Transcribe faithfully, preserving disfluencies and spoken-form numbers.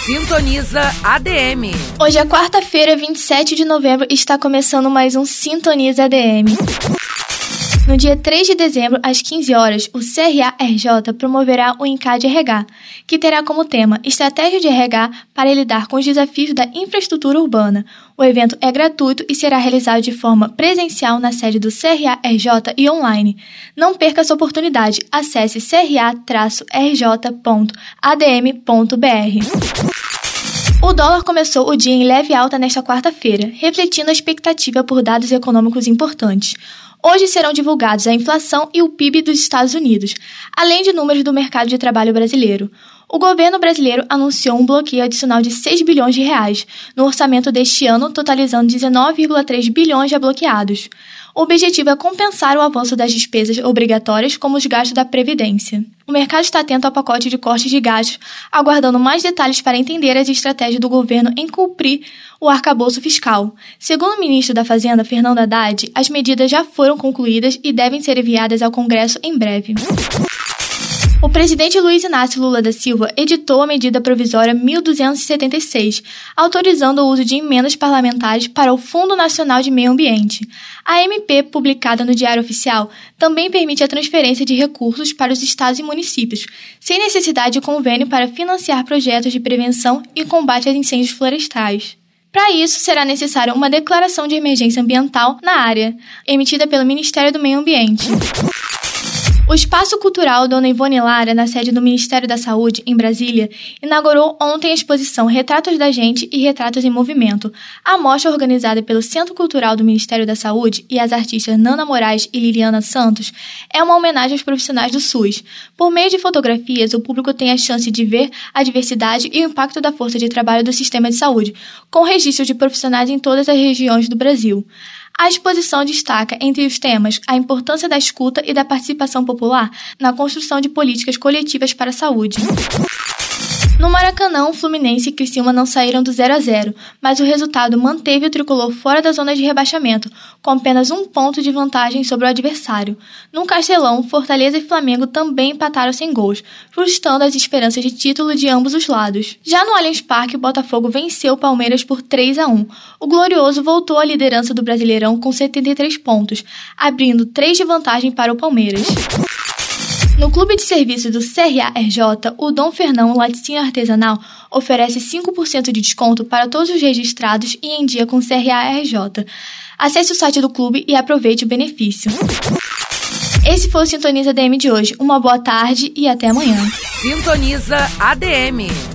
Sintoniza A D M. Hoje é quarta-feira, vinte e sete de novembro, e está começando mais um Sintoniza A D M. No dia três de dezembro, às quinze horas, o C R A R J promoverá o ENCAD R H, que terá como tema Estratégia de R H para lidar com os desafios da infraestrutura urbana. O evento é gratuito e será realizado de forma presencial na sede do C R A R J e online. Não perca essa oportunidade. Acesse c r a r j ponto a d m ponto b r. O dólar começou o dia em leve alta nesta quarta-feira, refletindo a expectativa por dados econômicos importantes. Hoje serão divulgados a inflação e o P I B dos Estados Unidos, além de números do mercado de trabalho brasileiro. O governo brasileiro anunciou um bloqueio adicional de seis bilhões de reais no orçamento deste ano, totalizando dezenove vírgula três bilhões já bloqueados. O objetivo é compensar o avanço das despesas obrigatórias, como os gastos da Previdência. O mercado está atento ao pacote de cortes de gastos, aguardando mais detalhes para entender as estratégias do governo em cumprir o arcabouço fiscal. Segundo o ministro da Fazenda, Fernando Haddad, as medidas já foram concluídas e devem ser enviadas ao Congresso em breve. O presidente Luiz Inácio Lula da Silva editou a medida provisória mil duzentos e setenta e seis, autorizando o uso de emendas parlamentares para o Fundo Nacional de Meio Ambiente. A M P, publicada no Diário Oficial, também permite a transferência de recursos para os estados e municípios, sem necessidade de convênio para financiar projetos de prevenção e combate a incêndios florestais. Para isso, será necessária uma declaração de emergência ambiental na área, emitida pelo Ministério do Meio Ambiente. O Espaço Cultural Dona Ivone Lara, na sede do Ministério da Saúde, em Brasília, inaugurou ontem a exposição Retratos da Gente e Retratos em Movimento. A mostra, organizada pelo Centro Cultural do Ministério da Saúde e as artistas Nana Moraes e Liliana Santos, é uma homenagem aos profissionais do SUS. Por meio de fotografias, o público tem a chance de ver a diversidade e o impacto da força de trabalho do sistema de saúde, com registro de profissionais em todas as regiões do Brasil. A exposição destaca, entre os temas, a importância da escuta e da participação popular na construção de políticas coletivas para a saúde. No Maracanã, o Fluminense e Criciúma não saíram do zero a zero, mas o resultado manteve o tricolor fora da zona de rebaixamento, com apenas um ponto de vantagem sobre o adversário. No Castelão, Fortaleza e Flamengo também empataram sem gols, frustrando as esperanças de título de ambos os lados. Já no Allianz Parque, o Botafogo venceu o Palmeiras por três a um. O Glorioso voltou à liderança do Brasileirão com setenta e três pontos, abrindo três de vantagem para o Palmeiras. No Clube de Serviços do C R A R J, o Dom Fernão Laticínio Artesanal oferece cinco por cento de desconto para todos os registrados e em dia com C R A R J. Acesse o site do clube e aproveite o benefício. Esse foi o Sintoniza A D M de hoje. Uma boa tarde e até amanhã. Sintoniza A D M.